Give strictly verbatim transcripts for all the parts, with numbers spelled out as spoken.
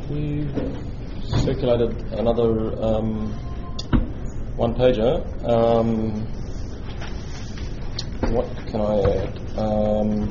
we've circulated another um, one-pager. Um, what can I add? Um,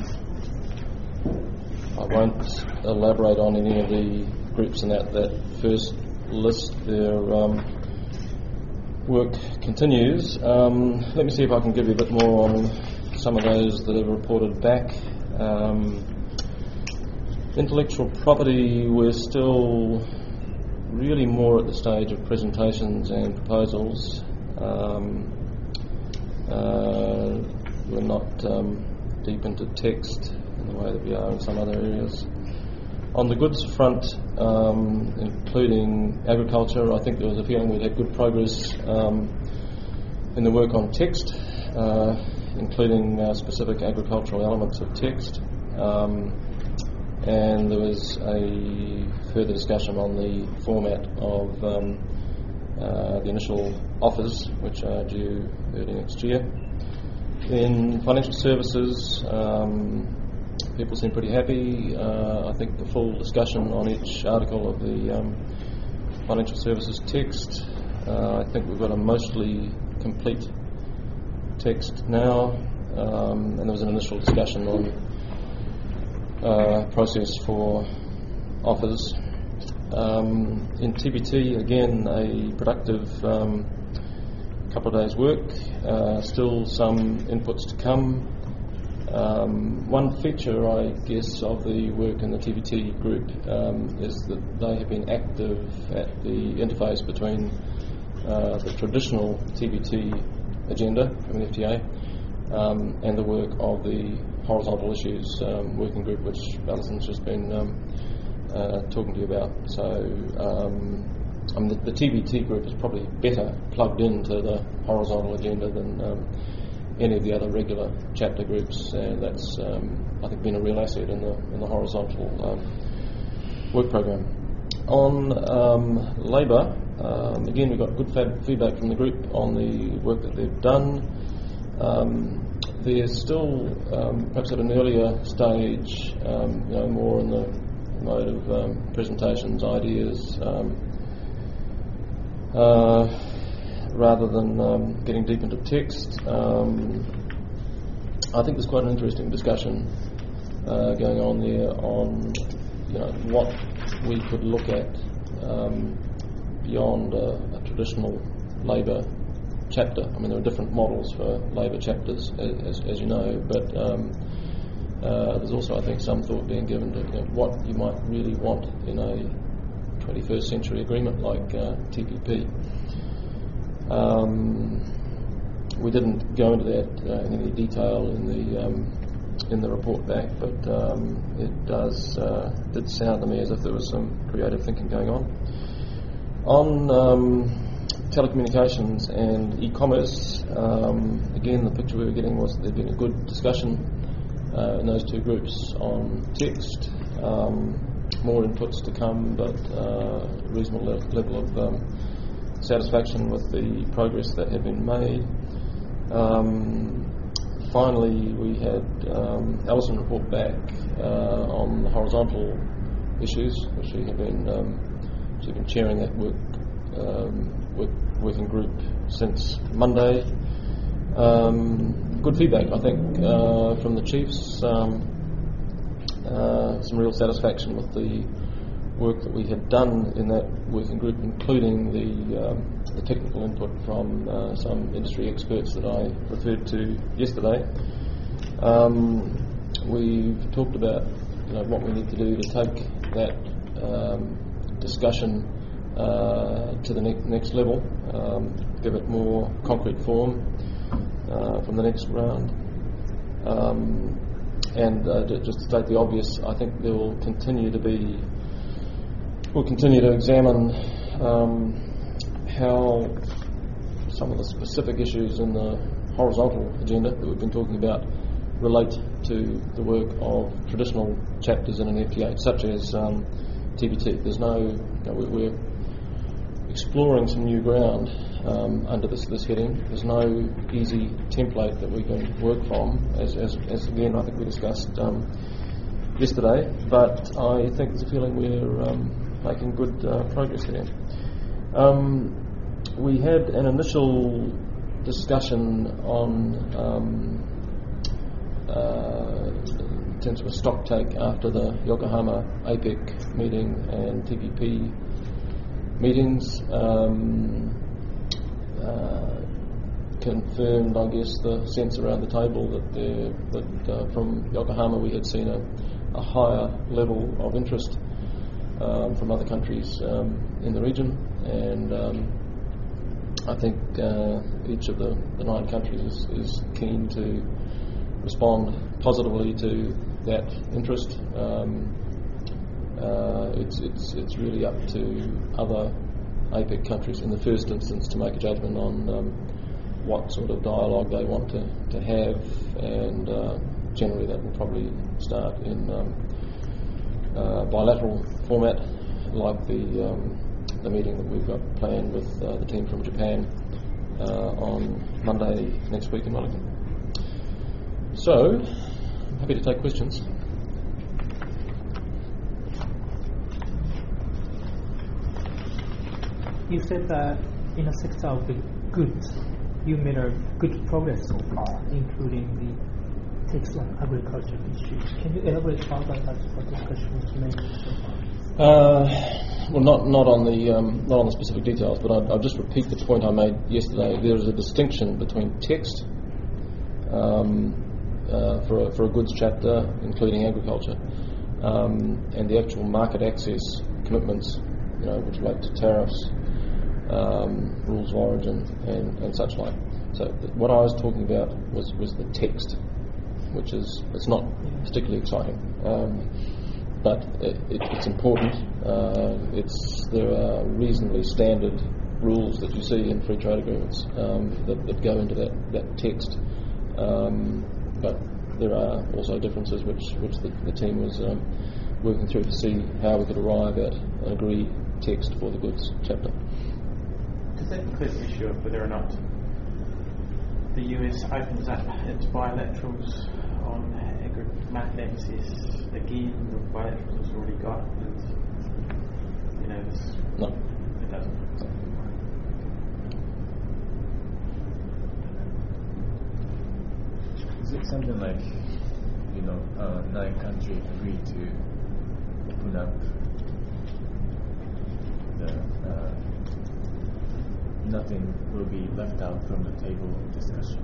I won't elaborate on any of the groups in that, that first list. Their um, work continues. Um, let me see if I can give you a bit more on some of those that have reported back. Um, intellectual property, we're still really more at the stage of presentations and proposals. Um, uh, we're not um, deep into text in the way that we are in some other areas. On the goods front, um, including agriculture, I think there was a feeling we'd had good progress um, in the work on text, uh, including uh, specific agricultural elements of text. Um, and there was a further discussion on the format of um, uh, the initial offers, which are due early next year. In financial services, um, people seem pretty happy. Uh, I think the full discussion on each article of the um, financial services text, uh, I think we've got a mostly complete text now, um, and there was an initial discussion on uh, process for offers. Um, in T B T, again, a productive um, couple of days' work, uh, still some inputs to come. Um, one feature, I guess, of the work in the T B T group um, is that they have been active at the interface between uh, the traditional T B T agenda from the F T A um, and the work of the horizontal issues um, working group, which Alison's just been um, uh, talking to you about. So um, I mean, the, the T B T group is probably better plugged into the horizontal agenda than um, any of the other regular chapter groups, and that's um, I think been a real asset in the in the horizontal um, work program. On um, labour, um, again we've got good fab- feedback from the group on the work that they've done. Um, they're still um, perhaps at an earlier stage, um, you know, more in the mode of um, presentations, ideas, um, uh, rather than um, getting deep into text. Um, I think there's quite an interesting discussion uh, going on there on, you know, what we could look at um, beyond a, a traditional labour chapter. I mean, there are different models for labour chapters, as, as you know, but um, uh, there's also, I think, some thought being given to, you know, what you might really want in a twenty-first century agreement like uh, T P P. Um, we didn't go into that uh, in any detail in the um, in the report back, but um, it does uh, did sound to me as if there was some creative thinking going on. On um, telecommunications and e-commerce, um, again the picture we were getting was that there'd been a good discussion uh, in those two groups on text. Um, more inputs to come, but uh, reasonable le- level of um, satisfaction with the progress that had been made. Um, finally, we had um, Alison report back uh, on the horizontal issues, which she had been um, she'd been chairing that work, um, work working group since Monday. Um, good feedback, I think, uh, from the chiefs. Um, uh, some real satisfaction with the work that we had done in that working group, including the, um, the technical input from uh, some industry experts that I referred to yesterday. Um, we've talked about, you know, what we need to do to take that um, discussion uh, to the ne- next level, um, give it more concrete form uh, from the next round. Um, and uh, just to state the obvious, I think there will continue to be We'll continue to examine um, how some of the specific issues in the horizontal agenda that we've been talking about relate to the work of traditional chapters in an F T A, such as um, T B T. There's no, you know, we're exploring some new ground um, under this, this heading. There's no easy template that we can work from, as, as, as again I think we discussed um, yesterday, but I think there's a feeling we're um, making good uh, progress there. Um, we had an initial discussion on um, uh, in terms of a stock take after the Yokohama APEC meeting and T P P meetings. Um, uh, confirmed, I guess, the sense around the table that, there, that uh, from Yokohama we had seen a, a higher level of interest um, from other countries um, in the region, and um, I think uh, each of the, the nine countries is, is keen to respond positively to that interest. Um, uh, it's, it's, it's really up to other APEC countries in the first instance to make a judgment on um, what sort of dialogue they want to, to have, and uh, generally that will probably start in um, uh, bilateral format, like the um, the meeting that we've got planned with uh, the team from Japan uh, on Monday next week in Wellington. So, I'm happy to take questions. You said that in the sector of the goods, you made a good progress so far, including the text on agriculture issues. Can you elaborate further about what discussion was made so far? Uh, well, not not on the um, not on the specific details, but I'll, I'll just repeat the point I made yesterday. There is a distinction between text um, uh, for a, for a goods chapter, including agriculture, um, and the actual market access commitments, you know, which relate to tariffs, um, rules of origin, and, and such like. So th- what I was talking about was was the text, which is it's not particularly exciting. Um, But it, it, it's important. Uh, it's there are reasonably standard rules that you see in free trade agreements um, that, that go into that, that text. Um, but there are also differences which, which the, the team was um, working through to see how we could arrive at an agreed text for the goods chapter. Does that include the issue of whether or not the U S opens up its bilaterals on market access again? The bilaterals it's already got, and you know, this, No. it doesn't. Is it something like, you know, uh, nine countries agree to open up the uh, nothing will be left out from the table of discussion?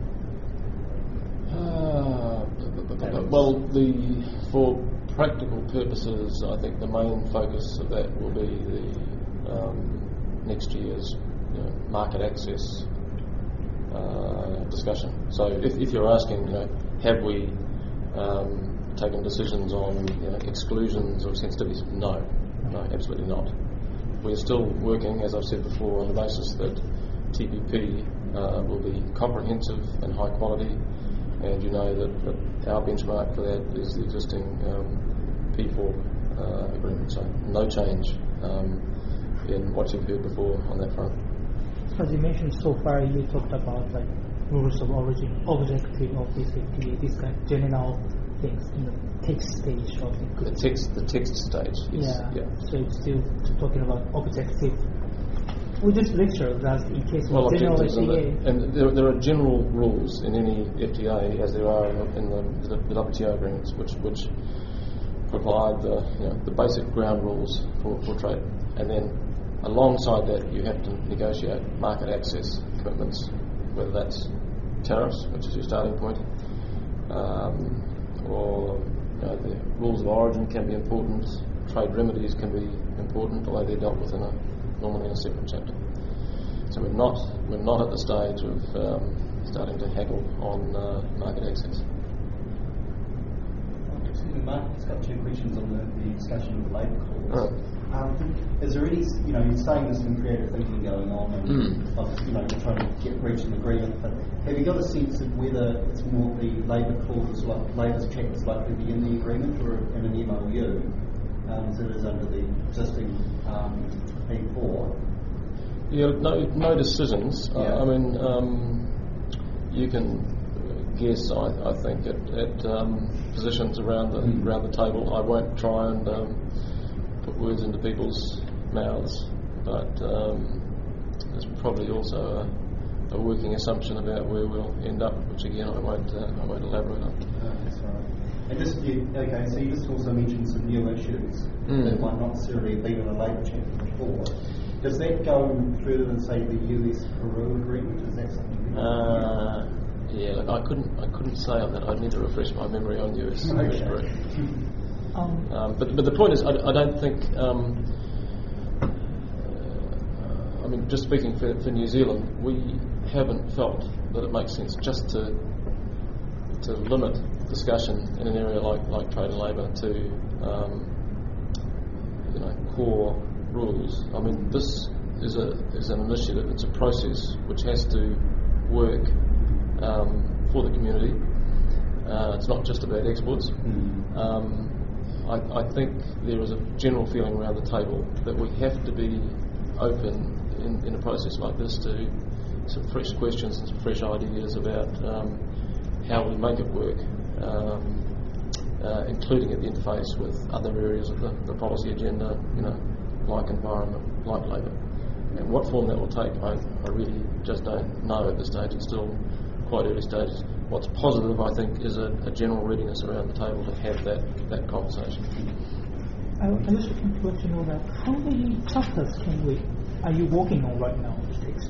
Uh, well, the for practical purposes, I think the main focus of that will be the um, next year's you know, market access uh, discussion. So, if, if you're asking, you know, have we um, taken decisions on you know, exclusions or sensitivities? No, no, absolutely not. We're still working, as I've said before, on the basis that T P P uh, will be comprehensive and high quality. And you know that, that our benchmark for that is the existing um, P four uh, agreement. So no change um, in what you've heard before on that front. As you mentioned so far, you talked about like rules of origin, objective of this F T A, this kind of general things in the text stage of the goods. The text, the text stage. Yes. Yeah. yeah. So it's still talking about objective. We just lecture that in case of Well, general F objectives T A. and, the, and there, there are general rules in any F T A, as there are in the, in the, the, the W T O agreements, which which provide the you know, the basic ground rules for, for trade, and then alongside that you have to negotiate market access commitments, whether that's tariffs, which is your starting point, um, or you know, the rules of origin can be important, trade remedies can be important, although they're dealt with in a normally in a separate chapter. So we're not we're not at the stage of um, starting to haggle on uh, market access. Excuse me, Mark, just got two questions on the, the discussion of the labour clause. Right. Um, is there any, you know, you're saying there's some creative thinking going on and, Mm. of, you know, trying to get reach an agreement, but have you got a sense of whether it's more the labour clause, like labour's chapter is likely to be in the agreement or in an M O U, um, as it is under the existing um, P four? Yeah, no, no decisions. Yeah. Uh, I mean, um, you can guess. I, I think at, at um, positions around the Mm. around the table. I won't try and um, put words into people's mouths, but um, there's probably also a, a working assumption about where we'll end up, which again I won't uh, I won't elaborate on. Uh, that's right. And just you, okay, so you just also mentioned some new issues Mm. that might not necessarily have been in a Labour chapter before. Does that go further than say the U S Peru agreement? Is that something? Uh, yeah, look, I couldn't I couldn't say on that. I'd need to refresh my memory on U S. Okay. Um, Um, but but the point is, I, I don't think. Um, uh, I mean, just speaking for, for New Zealand, we haven't felt that it makes sense just to to limit discussion in an area like, like trade and labour to um, you know core rules. I mean, this is a is an initiative. It's a process which has to work um, for the community. Uh, it's not just about exports. Mm. Um, I, I think there is a general feeling around the table that we have to be open in, in a process like this to some fresh questions and some fresh ideas about um, how we make it work, um, uh, including at the interface with other areas of the, the policy agenda, you know, like environment, like labour. And what form that will take, I, I really just don't know at this stage. It's still quite early stages. What's positive, I think, is a, a general readiness around the table to have that, that conversation. I, I just want to know that how many chapters can we are you working on right now?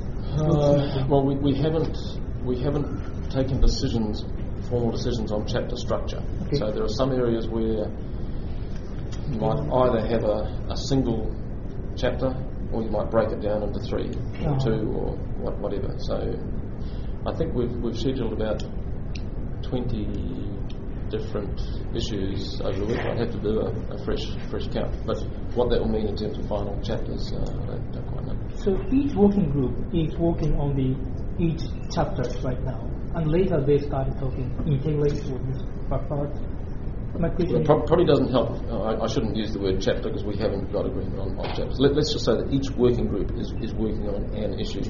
Uh, well, we, we haven't we haven't taken decisions, formal decisions on chapter structure. Okay. So there are some areas where you might either have a, a single chapter, or you might break it down into three or Uh-huh. two or what, whatever. So I think we've we've scheduled about twenty different issues over the week. I'd have to do a, a fresh fresh count, but what that will mean in terms of final chapters, uh, I don't, don't quite know. So each working group is working on the each chapters right now, and later they started talking integrate or this part. My question Well, it pro- probably doesn't help. Uh, I, I shouldn't use the word chapter because we haven't got agreement on, on chapters. Let, let's just say that each working group is, is working on an issue,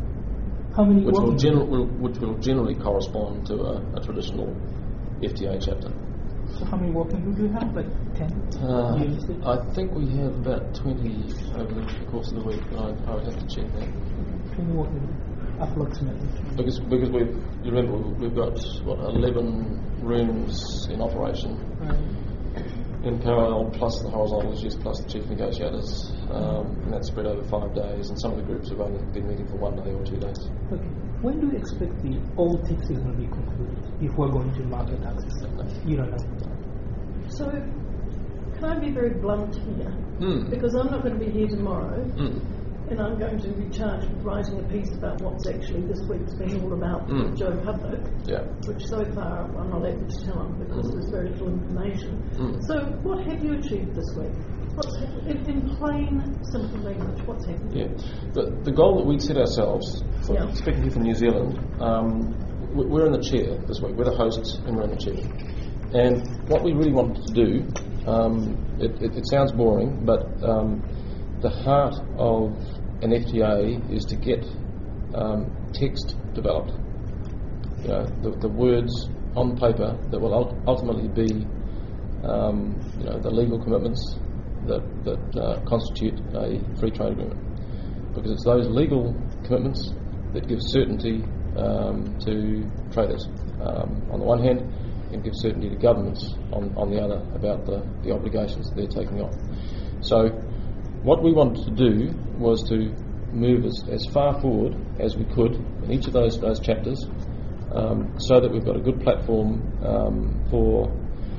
how many which will, working general, will, which will generally correspond to a, a traditional F T A chapter. So how many working groups do you have? Like ten? Uh, You listed? I think we have about twenty over the course of the week, but I, I would have to check that. Twenty working groups, approximately. Because because we've you remember we've got what eleven rooms in operation Right. in parallel, plus the horizontal issues, plus the chief negotiators, um, and that's spread over five days. And some of the groups have only been meeting for one day or two days. Okay. When do you expect the old text is going to be concluded before going to market access? You don't know. So, can I be very blunt here? Mm. Because I'm not going to be here tomorrow, Mm. and I'm going to be charged with writing a piece about what's actually this week's been all about Mm. with Joe Public, Yeah. which so far I'm not able to tell him because Mm. there's very little information. Mm. So, what have you achieved this week? What's happened? In, in plain, simple language, what's happened? Yeah. The, the goal that we set ourselves, for, Yeah. speaking here from New Zealand, um, we- we're in the chair this week. We're the hosts and we're in the chair. And what we really wanted to do, um, it, it, it sounds boring, but um, the heart of an F T A is to get um, text developed. You know, the, the words on paper that will ult- ultimately be, um, you know, the legal commitments that, that uh, constitute a free trade agreement. Because it's those legal commitments that give certainty um, to traders um, on the one hand, and give certainty to governments on, on the other about the, the obligations that they're taking on. So what we wanted to do was to move as, as far forward as we could in each of those, those chapters um, so that we've got a good platform um, for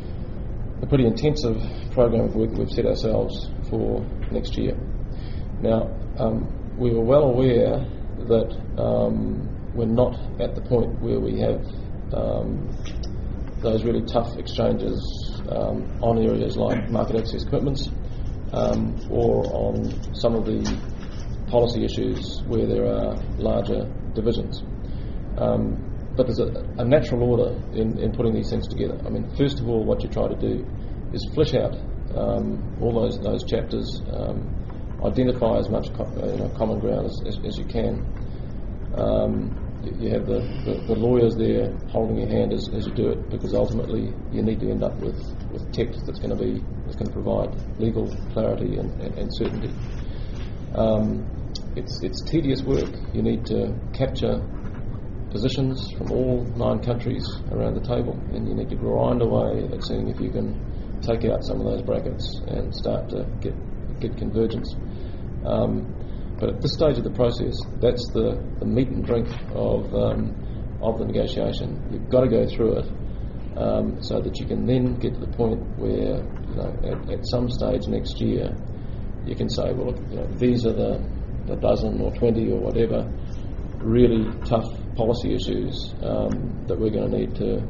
a pretty intensive program of work that we've set ourselves for next year. Now, um, we were well aware that um, we're not at the point where we have um, those really tough exchanges um, on areas like market access commitments um, or on some of the policy issues where there are larger divisions. Um, but there's a, a natural order in, in putting these things together. I mean, first of all, what you try to do is flesh out um, all those those chapters, um, identify as much co- uh, you know, common ground as, as, as you can, um, you, you have the, the, the lawyers there holding your hand as, as you do it, because ultimately you need to end up with, with text that's going to be that's going to provide legal clarity and, and, and certainty. Um, it's it's tedious work. You need to capture positions from all nine countries around the table, and you need to grind away at seeing if you can take out some of those brackets and start to get get convergence. Um, but at this stage of the process, that's the, the meat and drink of um, of the negotiation. You've got to go through it um, so that you can then get to the point where, you know, at, at some stage next year, you can say, well, look, you know, these are the, the dozen or twenty or whatever really tough policy issues um, that we're going to need to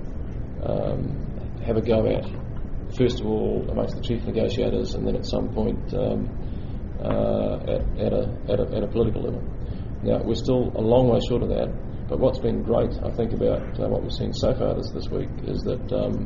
um, have a go at. First of all, amongst the chief negotiators, and then at some point um, uh, at, at, a, at, a, at a political level. Now, we're still a long way short of that, but what's been great, I think, about uh, what we've seen so far this, this week is that um,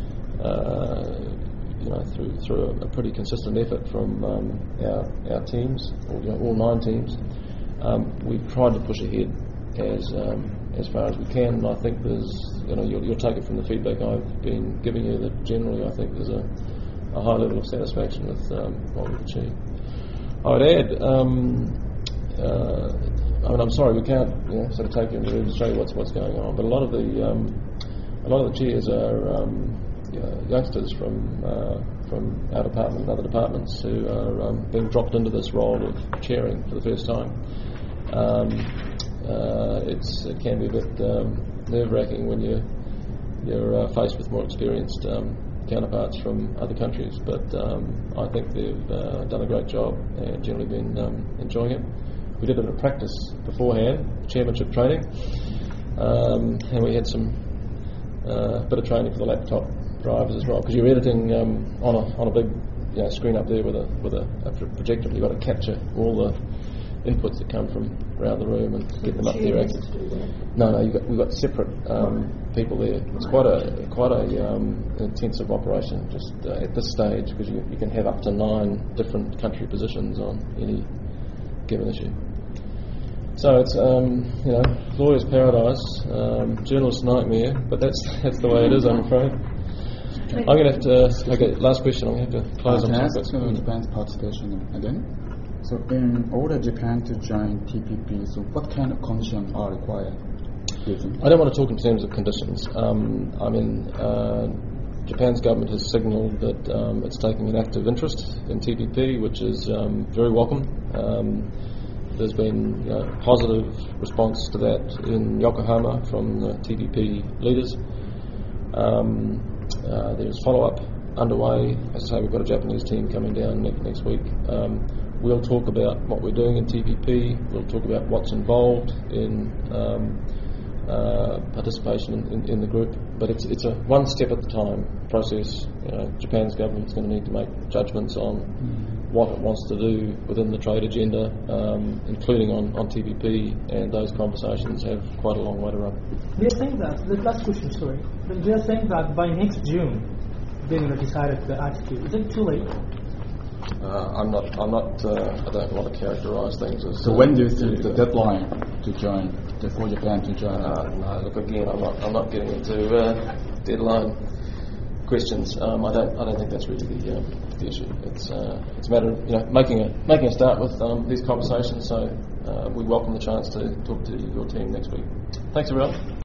uh, you know, through through a, a pretty consistent effort from um, our our teams, or, you know, all nine teams, um, we've tried to push ahead as um, as far as we can, and I think there's, you know, you'll, you'll take it from the feedback I've been giving you that generally I think there's a, a high level of satisfaction with um, what we've achieved. I would add, um, uh, I mean, I'm sorry we can't, you know, sort of take you into the room and show you what's what's going on, but a lot of the um, a lot of the chairs are um, you know, youngsters from uh, from our department and other departments who are um, being dropped into this role of chairing for the first time. Um, Uh, it's, it can be a bit um, nerve-wracking when you're, you're uh, faced with more experienced um, counterparts from other countries, but um, I think they've uh, done a great job and generally been um, enjoying it. We did a bit of practice beforehand, chairmanship training, um, and we had some uh, bit of training for the laptop drivers as well, because you're editing um, on a on a big, you know, screen up there with a with a, a projector. You've got to capture all the inputs that come from around the room and get them up there. No, no, you've got, we've got separate um, people there. It's quite a quite a um, intensive operation just uh, at this stage, because you, you can have up to nine different country positions on any given issue. So it's um, you know, lawyer's paradise, um, journalist's nightmare, but that's that's the way it is, I'm afraid. I'm going to have to. Okay, last question. I'm going to have to close uh, on can I some ask uh, Japan's participation again? So in order Japan to join T P P, so what kind of conditions are required? I don't want to talk in terms of conditions. Um, I mean, uh, Japan's government has signalled that um, it's taking an active interest in T P P, which is um, very welcome. Um, there's been, you know, positive response to that in Yokohama from the T P P leaders. Um, uh, there's follow-up underway. As I say, we've got a Japanese team coming down next, next week. Um, We'll talk about what we're doing in T P P. We'll talk about what's involved in um, uh, participation in, in, in the group. But it's it's a one step at a time process. You know, Japan's government's going to need to make judgments on what it wants to do within the trade agenda, um, including on, on T P P, and those conversations have quite a long way to run. We are saying that, the last question, sorry. We are saying that by next June, they're going to decide the attitude. Is it too late? Uh, I'm not. I'm not. Uh, I don't want to characterise things as. So uh, when do you think the deadline to join, for Japan to join? Uh, no, look, again, I'm not. I'm not getting into uh, deadline questions. Um, I don't. I don't think that's really the um, the issue. It's uh, it's a matter of, you know, making a making a start with um, these conversations. So uh, we welcome the chance to talk to your team next week. Thanks, everyone.